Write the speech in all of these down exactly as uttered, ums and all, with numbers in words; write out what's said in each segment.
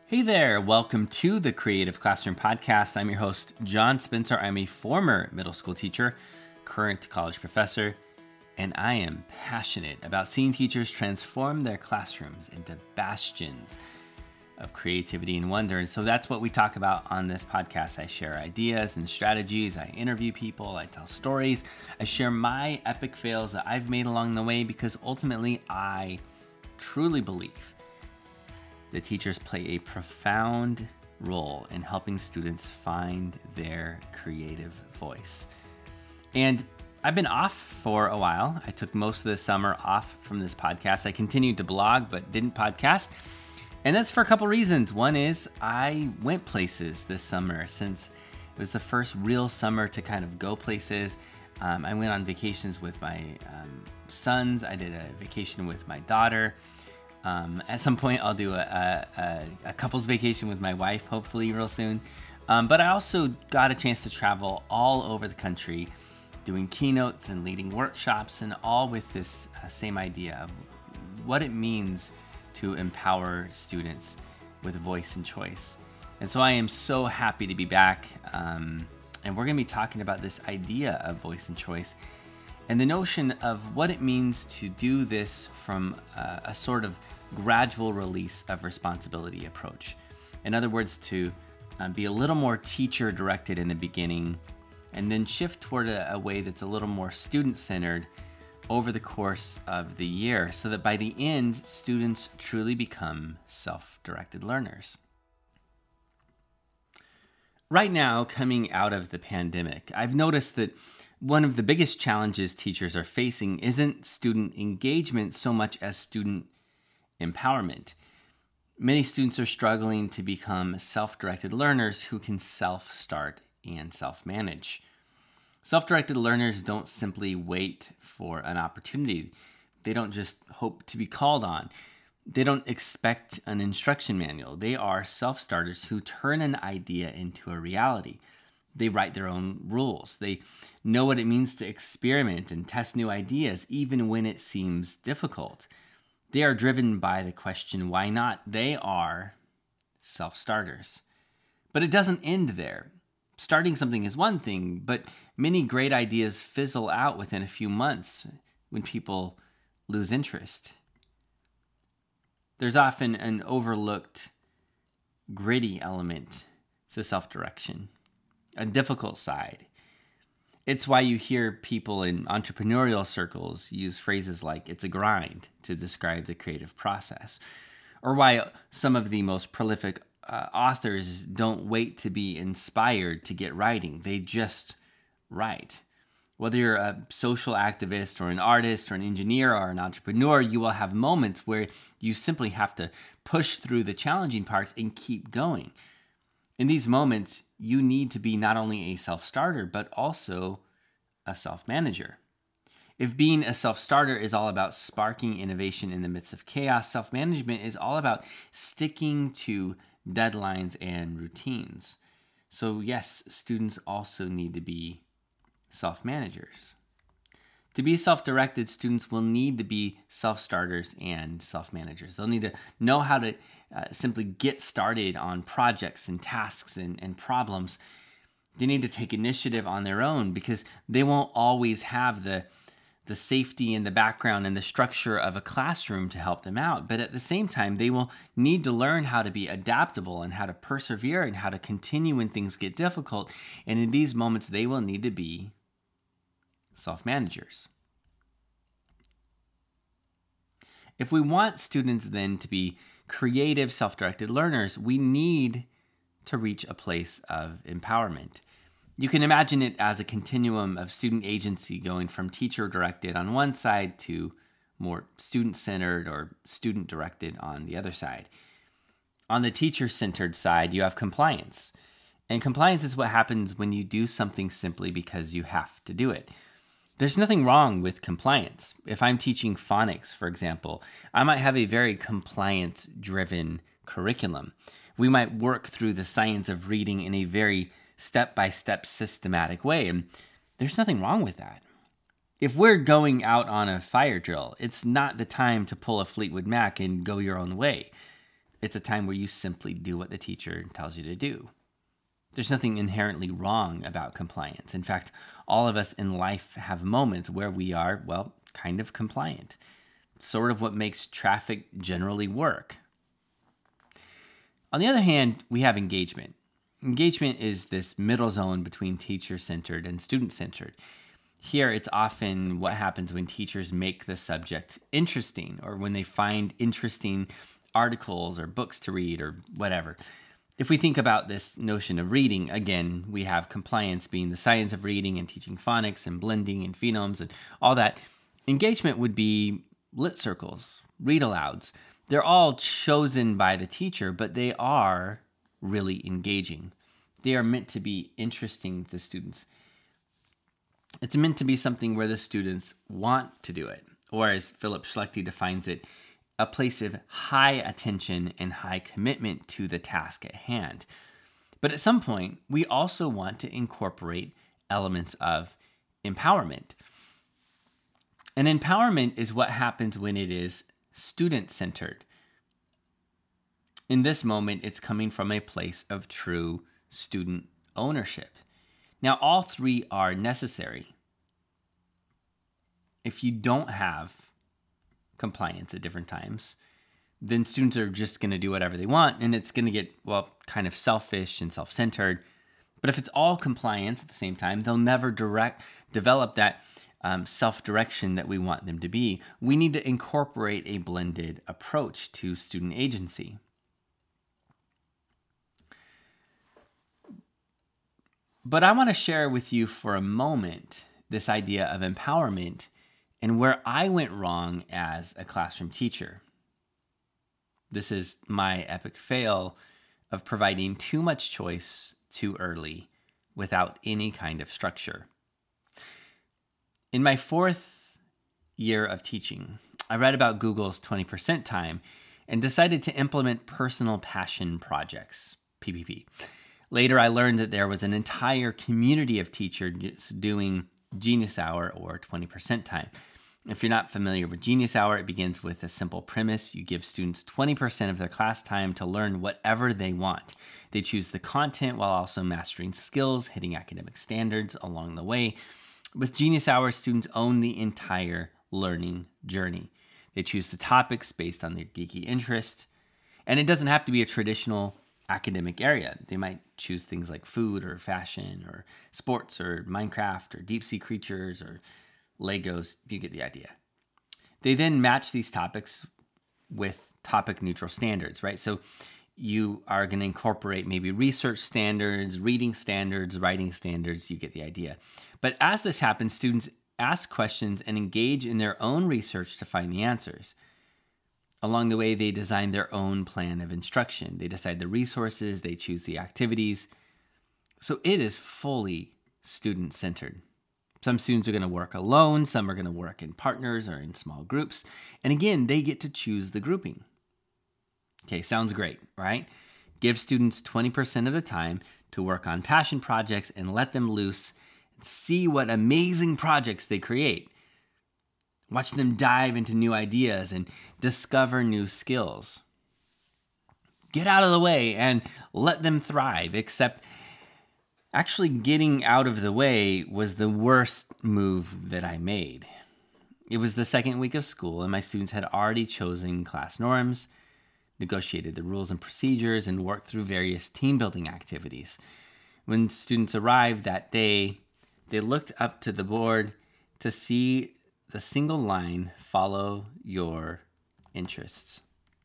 Hey there, welcome to the Creative Classroom Podcast. I'm your host, John Spencer. I'm a former middle school teacher, current college professor, and I am passionate about seeing teachers transform their classrooms into bastions of creativity and wonder. And so that's what we talk about on this podcast. I share ideas and strategies. I interview people. I tell stories. I share my epic fails that I've made along the way because ultimately I truly believe that teachers play a profound role in helping students find their creative voice. And I've been off for a while. I took most of the summer off from this podcast. I continued to blog, but didn't podcast. And that's for a couple reasons. One is I went places this summer since it was the first real summer to kind of go places. Um, I went on vacations with my um, sons. I did a vacation with my daughter. Um, at some point, I'll do a, a, a couple's vacation with my wife, hopefully real soon. Um, but I also got a chance to travel all over the country, doing keynotes and leading workshops, and all with this uh, same idea of what it means to empower students with voice and choice. And so I am so happy to be back. Um, and we're going to be talking about this idea of voice and choice and the notion of what it means to do this from uh, a sort of gradual release of responsibility approach. In other words, to uh, be a little more teacher directed in the beginning and then shift toward a, a way that's a little more student centered over the course of the year so that by the end, students truly become self-directed learners. Right now, coming out of the pandemic, I've noticed that one of the biggest challenges teachers are facing isn't student engagement so much as student empowerment. Many students are struggling to become self-directed learners who can self-start and self-manage. Self-directed learners don't simply wait for an opportunity. They don't just hope to be called on. They don't expect an instruction manual. They are self-starters who turn an idea into a reality. They write their own rules. They know what it means to experiment and test new ideas, even when it seems difficult. They are driven by the question, why not? They are self-starters. But it doesn't end there. Starting something is one thing, but many great ideas fizzle out within a few months when people lose interest. There's often an overlooked, gritty element to self-direction. A difficult side. It's why you hear people in entrepreneurial circles use phrases like it's a grind to describe the creative process, or why some of the most prolific uh, authors don't wait to be inspired to get writing. They just write. Whether you're a social activist or an artist or an engineer or an entrepreneur, you will have moments where you simply have to push through the challenging parts and keep going. In these moments, you need to be not only a self-starter, but also a self-manager. If being a self-starter is all about sparking innovation in the midst of chaos, self-management is all about sticking to deadlines and routines. So yes, students also need to be self-managers. To be self-directed, students will need to be self-starters and self-managers. They'll need to know how to uh, simply get started on projects and tasks and, and problems. They need to take initiative on their own because they won't always have the, the safety and the background and the structure of a classroom to help them out. But at the same time, they will need to learn how to be adaptable and how to persevere and how to continue when things get difficult. And in these moments, they will need to be self-managers. If we want students then to be creative, self-directed learners, we need to reach a place of empowerment. You can imagine it as a continuum of student agency going from teacher-directed on one side to more student-centered or student-directed on the other side. On the teacher-centered side, you have compliance. And compliance is what happens when you do something simply because you have to do it. There's nothing wrong with compliance. If I'm teaching phonics, for example, I might have a very compliance-driven curriculum. We might work through the science of reading in a very step-by-step systematic way, and there's nothing wrong with that. If we're going out on a fire drill, it's not the time to pull a Fleetwood Mac and go your own way. It's a time where you simply do what the teacher tells you to do. There's nothing inherently wrong about compliance. In fact, all of us in life have moments where we are, well, kind of compliant. Sort of what makes traffic generally work. On the other hand, we have engagement. Engagement is this middle zone between teacher-centered and student-centered. Here, it's often what happens when teachers make the subject interesting, or when they find interesting articles or books to read or whatever. If we think about this notion of reading, again, we have compliance being the science of reading and teaching phonics and blending and phonemes and all that. Engagement would be lit circles, read alouds. They're all chosen by the teacher, but they are really engaging. They are meant to be interesting to students. It's meant to be something where the students want to do it, or as Philip Schlechty defines it, a place of high attention and high commitment to the task at hand. But at some point, we also want to incorporate elements of empowerment. And empowerment is what happens when it is student-centered. In this moment, it's coming from a place of true student ownership. Now, all three are necessary. If you don't have compliance at different times, then students are just going to do whatever they want, and it's going to get, well, kind of selfish and self-centered. But if it's all compliance at the same time, they'll never direct develop that um, self-direction that we want them to be. We need to incorporate a blended approach to student agency. But I want to share with you for a moment this idea of empowerment and where I went wrong as a classroom teacher. This is my epic fail of providing too much choice too early without any kind of structure. In my fourth year of teaching, I read about Google's twenty percent time and decided to implement personal passion projects, P P P. Later, I learned that there was an entire community of teachers doing Genius Hour or twenty percent time. If you're not familiar with Genius Hour, it begins with a simple premise. You give students twenty percent of their class time to learn whatever they want. They choose the content while also mastering skills, hitting academic standards along the way. With Genius Hour, students own the entire learning journey. They choose the topics based on their geeky interests. And it doesn't have to be a traditional academic area. They might choose things like food or fashion or sports or Minecraft or deep sea creatures or Legos. You get the idea. They then match these topics with topic neutral standards, right? So you are going to incorporate maybe research standards, reading standards, writing standards. You get the idea. But as this happens, students ask questions and engage in their own research to find the answers. Along the way, they design their own plan of instruction. They decide the resources, they choose the activities. So it is fully student-centered. Some students are going to work alone, some are going to work in partners or in small groups. And again, they get to choose the grouping. Okay, sounds great, right? Give students twenty percent of the time to work on passion projects and let them loose and see what amazing projects they create. Watch them dive into new ideas and discover new skills. Get out of the way and let them thrive, except actually getting out of the way was the worst move that I made. It was the second week of school and my students had already chosen class norms, negotiated the rules and procedures, and worked through various team building activities. When students arrived that day, they looked up to the board to see the single line, follow your interests.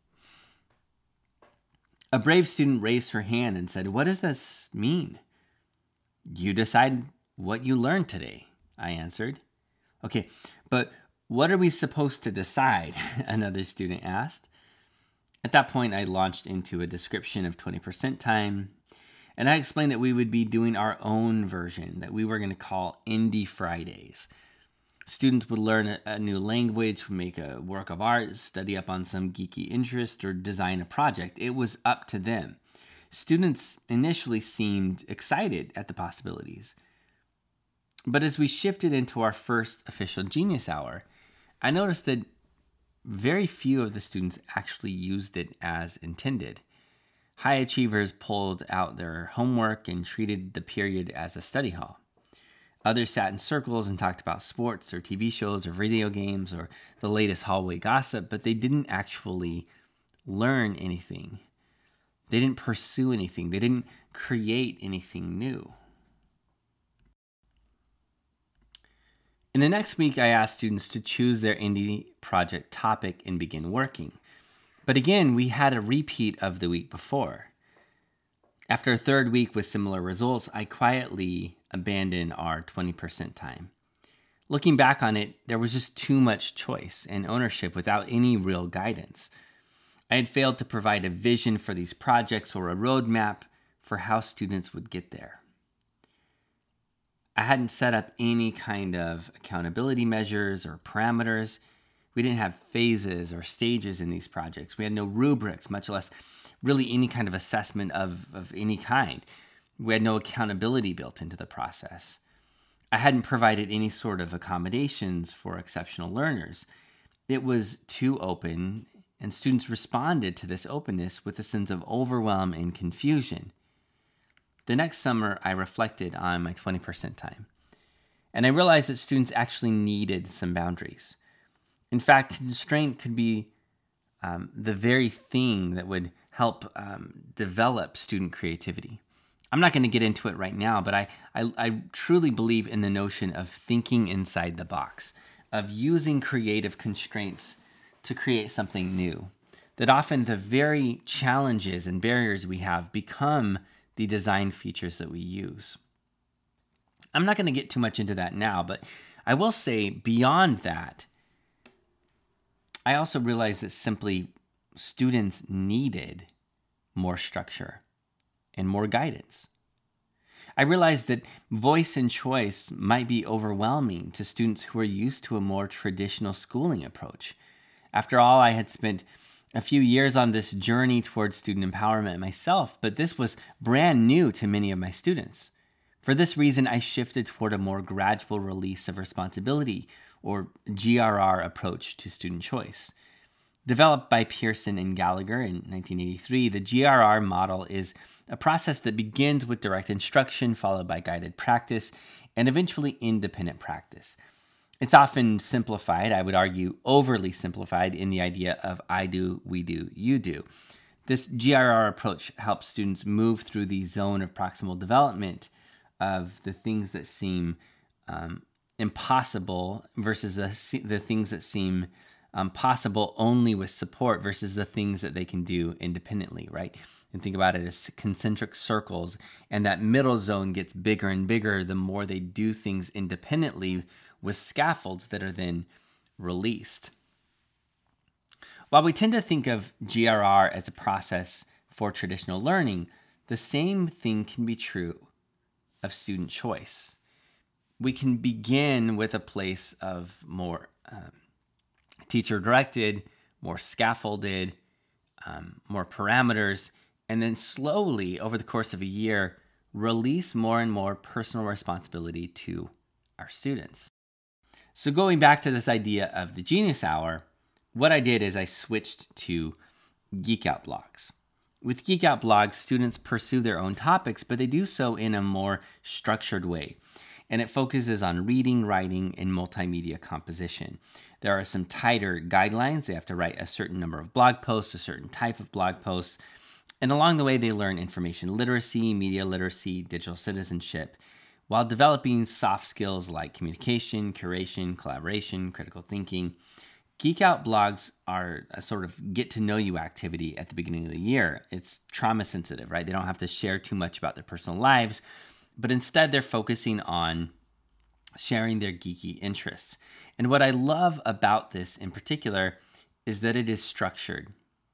A brave student raised her hand and said, "What does this mean?" "You decide what you learned today," I answered. "Okay, but what are we supposed to decide?" Another student asked. At that point, I launched into a description of twenty percent time, and I explained that we would be doing our own version that we were going to call Indie Fridays. Students would learn a, a new language, make a work of art, study up on some geeky interest, or design a project. It was up to them. Students initially seemed excited at the possibilities. But as we shifted into our first official Genius Hour, I noticed that very few of the students actually used it as intended. High achievers pulled out their homework and treated the period as a study hall. Others sat in circles and talked about sports or T V shows or video games or the latest hallway gossip, but they didn't actually learn anything. They didn't pursue anything. They didn't create anything new. In the next week, I asked students to choose their indie project topic and begin working. But again, we had a repeat of the week before. After a third week with similar results, I quietly abandoned our twenty percent time. Looking back on it, there was just too much choice and ownership without any real guidance. I had failed to provide a vision for these projects or a roadmap for how students would get there. I hadn't set up any kind of accountability measures or parameters. We didn't have phases or stages in these projects. We had no rubrics, much less really any kind of assessment of, of any kind. We had no accountability built into the process. I hadn't provided any sort of accommodations for exceptional learners. It was too open, and students responded to this openness with a sense of overwhelm and confusion. The next summer, I reflected on my twenty percent time, and I realized that students actually needed some boundaries. In fact, constraint could be um, the very thing that would help um, develop student creativity. I'm not going to get into it right now, but I, I, I truly believe in the notion of thinking inside the box, of using creative constraints to create something new. That often the very challenges and barriers we have become the design features that we use. I'm not going to get too much into that now, but I will say beyond that, I also realized that simply students needed more structure and more guidance. I realized that voice and choice might be overwhelming to students who are used to a more traditional schooling approach. After all, I had spent a few years on this journey towards student empowerment myself, but this was brand new to many of my students. For this reason, I shifted toward a more gradual release of responsibility, or G R R approach to student choice. Developed by Pearson and Gallagher in nineteen eighty-three, the G R R model is a process that begins with direct instruction, followed by guided practice, and eventually independent practice. It's often simplified, I would argue overly simplified, in the idea of I do, we do, you do. This G R R approach helps students move through the zone of proximal development of the things that seem um, impossible versus the, the things that seem um, possible only with support versus the things that they can do independently, right? And think about it as concentric circles, and that middle zone gets bigger and bigger the more they do things independently with scaffolds that are then released. While we tend to think of G R R as a process for traditional learning, the same thing can be true of student choice. We can begin with a place of more um, teacher-directed, more scaffolded, um, more parameters, and then slowly, over the course of a year, release more and more personal responsibility to our students. So going back to this idea of the Genius Hour, what I did is I switched to Geek Out blogs. With Geek Out blogs, students pursue their own topics, but they do so in a more structured way. And it focuses on reading, writing, and multimedia composition. There are some tighter guidelines. They have to write a certain number of blog posts, a certain type of blog posts. And along the way, they learn information literacy, media literacy, digital citizenship, while developing soft skills like communication, curation, collaboration, critical thinking. Geek Out blogs are a sort of get-to-know-you activity at the beginning of the year. It's trauma-sensitive, right? They don't have to share too much about their personal lives, but instead they're focusing on sharing their geeky interests. And what I love about this in particular is that it is structured.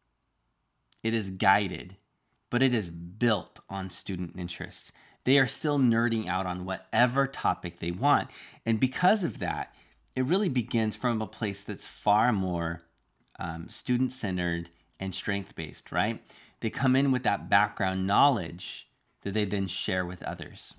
It is guided, but it is built on student interests. They are still nerding out on whatever topic they want. And because of that, it really begins from a place that's far more um, student-centered and strength-based, right? They come in with that background knowledge that they then share with others.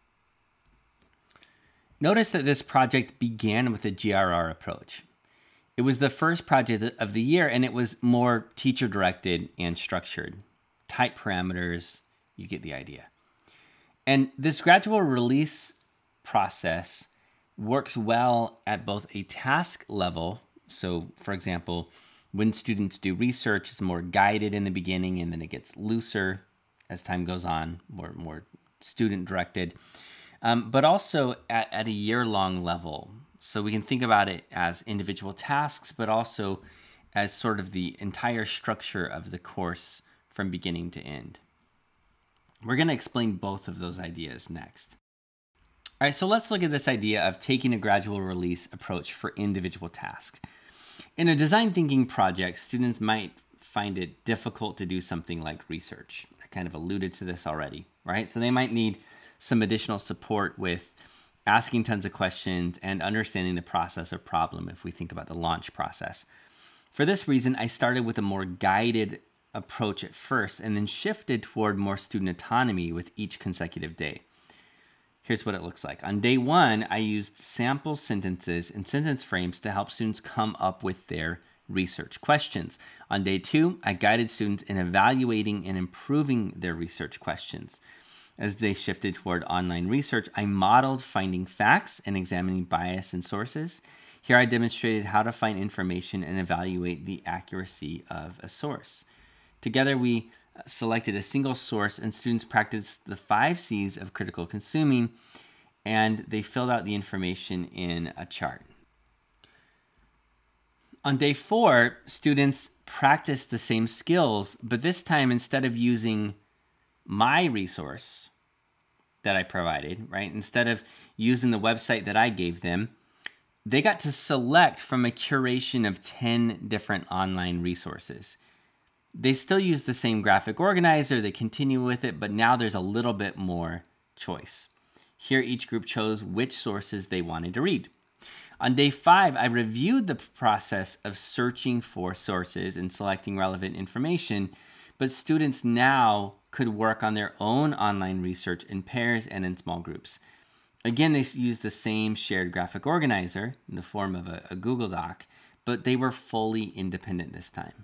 Notice that this project began with a G R R approach. It was the first project of the year, and it was more teacher-directed and structured. Tight parameters, you get the idea. And this gradual release process works well at both a task level. So, for example, when students do research, it's more guided in the beginning, and then it gets looser as time goes on, more, more student-directed. Um, but also at, at a year-long level. So we can think about it as individual tasks, but also as sort of the entire structure of the course from beginning to end. We're going to explain both of those ideas next. All right, so let's look at this idea of taking a gradual release approach for individual tasks. In a design thinking project, students might find it difficult to do something like research. I kind of alluded to this already, right? So they might need some additional support with asking tons of questions and understanding the process or problem if we think about the launch process. For this reason, I started with a more guided approach at first and then shifted toward more student autonomy with each consecutive day. Here's what it looks like. On day one, I used sample sentences and sentence frames to help students come up with their research questions. On day two, I guided students in evaluating and improving their research questions. As they shifted toward online research, I modeled finding facts and examining bias in sources. Here I demonstrated how to find information and evaluate the accuracy of a source. Together, we selected a single source, and students practiced the five C's of critical consuming, and they filled out the information in a chart. On day four, students practiced the same skills, but this time, instead of using my resource that I provided, right? Instead of using the website that I gave them, they got to select from a curation of ten different online resources. They still use the same graphic organizer, they continue with it, but now there's a little bit more choice. Here, each group chose which sources they wanted to read. On day five, I reviewed the process of searching for sources and selecting relevant information, but students now could work on their own online research in pairs and in small groups. Again, they used the same shared graphic organizer in the form of a, a Google Doc, but they were fully independent this time.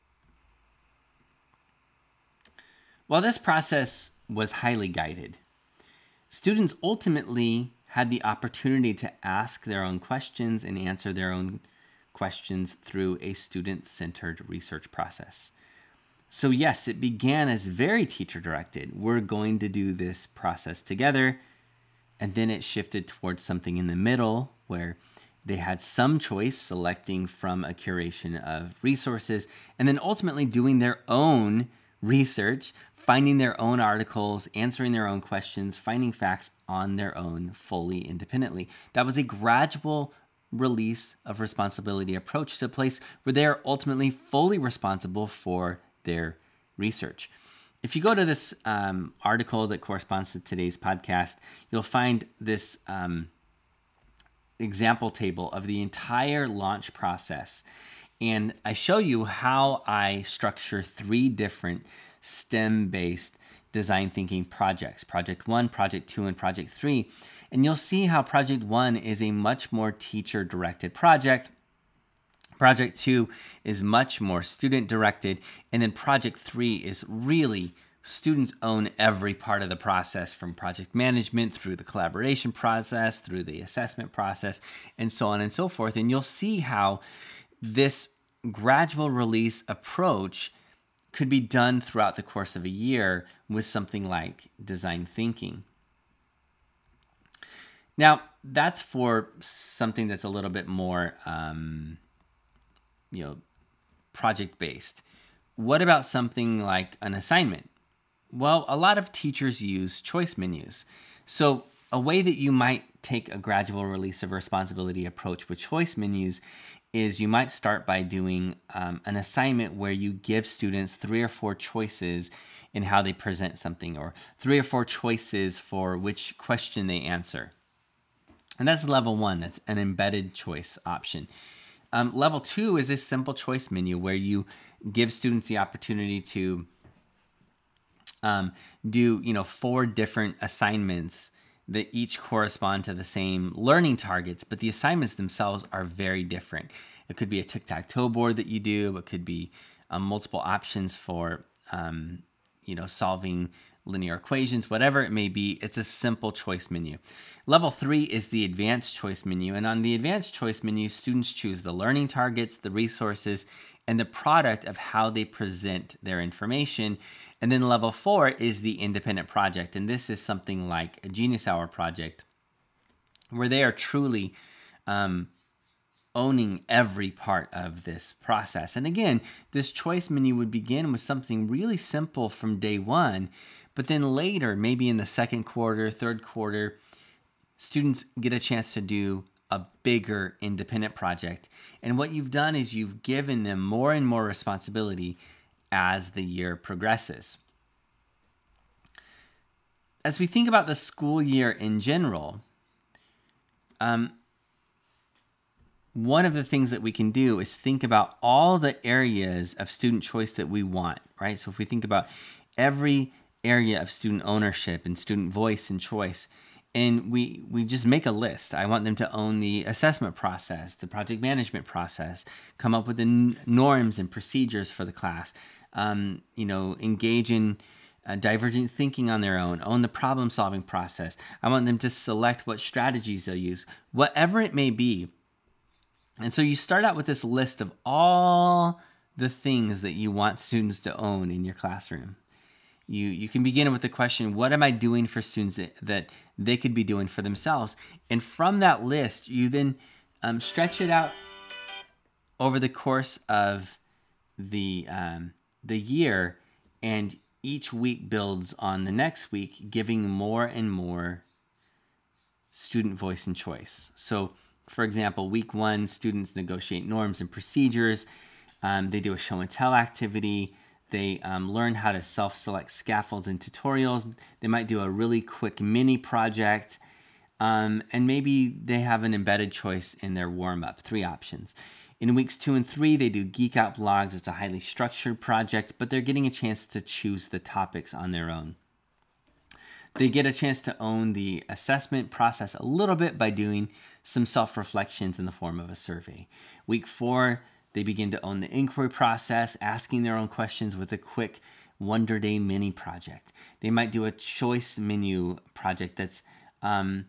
While this process was highly guided, students ultimately had the opportunity to ask their own questions and answer their own questions through a student-centered research process. So yes, it began as very teacher-directed. We're going to do this process together. And then it shifted towards something in the middle where they had some choice selecting from a curation of resources and then ultimately doing their own research, finding their own articles, answering their own questions, finding facts on their own fully independently. That was a gradual release of responsibility approach to a place where they are ultimately fully responsible for their research. If you go to this um, article that corresponds to today's podcast, you'll find this um, example table of the entire launch process. And I show you how I structure three different STEM-based design thinking projects, Project One, Project Two, and Project Three. And you'll see how Project One is a much more teacher-directed project. Project Two is much more student-directed. And then Project Three is really students own every part of the process, from project management through the collaboration process, through the assessment process, and so on and so forth. And you'll see how this gradual release approach could be done throughout the course of a year with something like design thinking. Now, that's for something that's a little bit more, um, you know, project-based. What about something like an assignment? Well, a lot of teachers use choice menus. So a way that you might take a gradual release of responsibility approach with choice menus is you might start by doing um, an assignment where you give students three or four choices in how they present something, or three or four choices for which question they answer. And that's level one. That's an embedded choice option. Um, level two is this simple choice menu where you give students the opportunity to um, do, you know, four different assignments that each correspond to the same learning targets, but the assignments themselves are very different. It could be a tic-tac-toe board that you do. It could be um, multiple options for, um, you know, solving linear equations, whatever it may be. It's a simple choice menu. Level three is the advanced choice menu. And on the advanced choice menu, students choose the learning targets, the resources, and the product of how they present their information. And then level four is the independent project. And this is something like a Genius Hour project, where they are truly um, owning every part of this process. And again, this choice menu would begin with something really simple from day one, but then later, maybe in the second quarter, third quarter, students get a chance to do a bigger independent project. And what you've done is you've given them more and more responsibility as the year progresses. As we think about the school year in general, um, one of the things that we can do is think about all the areas of student choice that we want, right? So if we think about every area of student ownership and student voice and choice, and we we just make a list. I want them to own the assessment process, the project management process, come up with the n- norms and procedures for the class, um, you know, engage in uh, divergent thinking on their own, own the problem-solving process. I want them to select what strategies they'll use, whatever it may be. And so you start out with this list of all the things that you want students to own in your classroom. You you can begin with the question, what am I doing for students that, that they could be doing for themselves? And from that list, you then um, stretch it out over the course of the um, the year, and each week builds on the next week, giving more and more student voice and choice. So, for example, week one, students negotiate norms and procedures. Um, they do a show and tell activity. They um, learn how to self-select scaffolds and tutorials. They might do a really quick mini project. Um, and maybe they have an embedded choice in their warm-up, three options. In weeks two and three, they do Geek Out blogs. It's a highly structured project, but they're getting a chance to choose the topics on their own. They get a chance to own the assessment process a little bit by doing some self-reflections in the form of a survey. Week four, they begin to own the inquiry process, asking their own questions with a quick Wonder Day mini project. They might do a choice menu project that's um,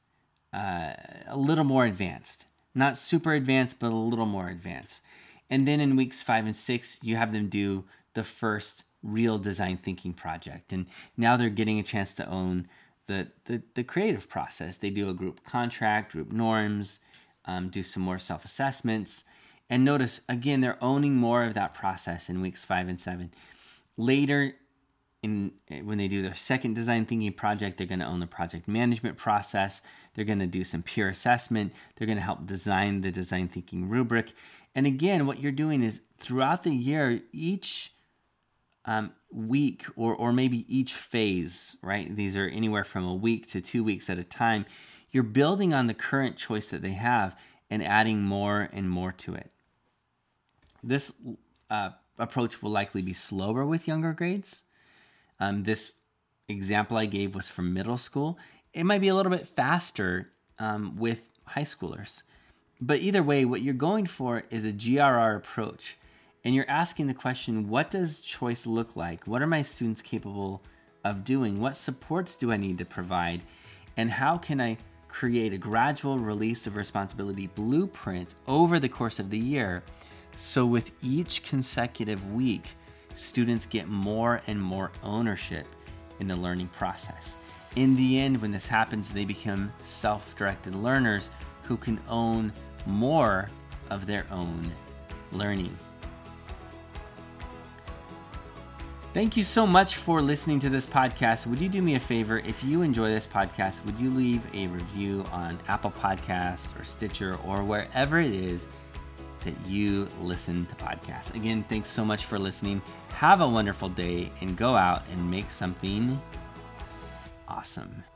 uh, a little more advanced. Not super advanced, but a little more advanced. And then in weeks five and six, you have them do the first real design thinking project. And now they're getting a chance to own the, the, the creative process. They do a group contract, group norms, um, do some more self-assessments. And notice, again, they're owning more of that process in weeks five and seven. Later, in when they do their second design thinking project, they're going to own the project management process. They're going to do some peer assessment. They're going to help design the design thinking rubric. And again, what you're doing is throughout the year, each um, week or, or maybe each phase, right? These are anywhere from a week to two weeks at a time. You're building on the current choice that they have and adding more and more to it. This uh, approach will likely be slower with younger grades. Um, this example I gave was from middle school. It might be a little bit faster um, with high schoolers. But either way, what you're going for is a G R R approach. And you're asking the question, what does choice look like? What are my students capable of doing? What supports do I need to provide? And how can I create a gradual release of responsibility blueprint over the course of the year? So with each consecutive week, students get more and more ownership in the learning process. In the end, when this happens, they become self-directed learners who can own more of their own learning. Thank you so much for listening to this podcast. Would you do me a favor? If you enjoy this podcast, would you leave a review on Apple Podcasts or Stitcher or wherever it is that you listen to podcasts? Again, thanks so much for listening. Have a wonderful day and go out and make something awesome.